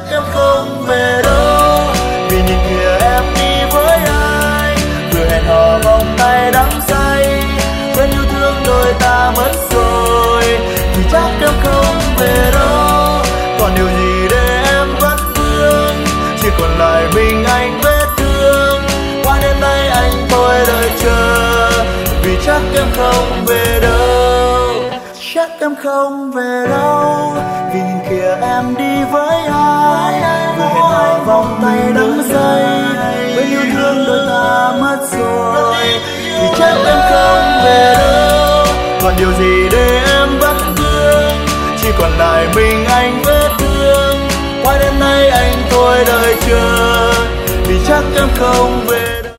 em không về đâu. Vì nhìn kìa em đi với ai, vừa hẹn hò vòng tay đắm say, quên yêu thương đôi ta mất rồi. Thì chắc em không về đâu. Còn điều gì để em vẫn vương, chỉ còn lại mình anh vết thương. Qua đêm nay anh thôi đợi chờ, vì chắc em không về đâu. Chắc em không về đâu. Vì nhìn kìa em đi với ai, vừa hẹn hò vòng tay đắm say, quên yêu thương đôi ta mất rồi. Thì chắc em không về đâu. Còn điều gì để em vẫn vương, chỉ còn lại mình anh vết thương. Qua đêm nay anh thôi đợi chờ, vì chắc em không về đâu.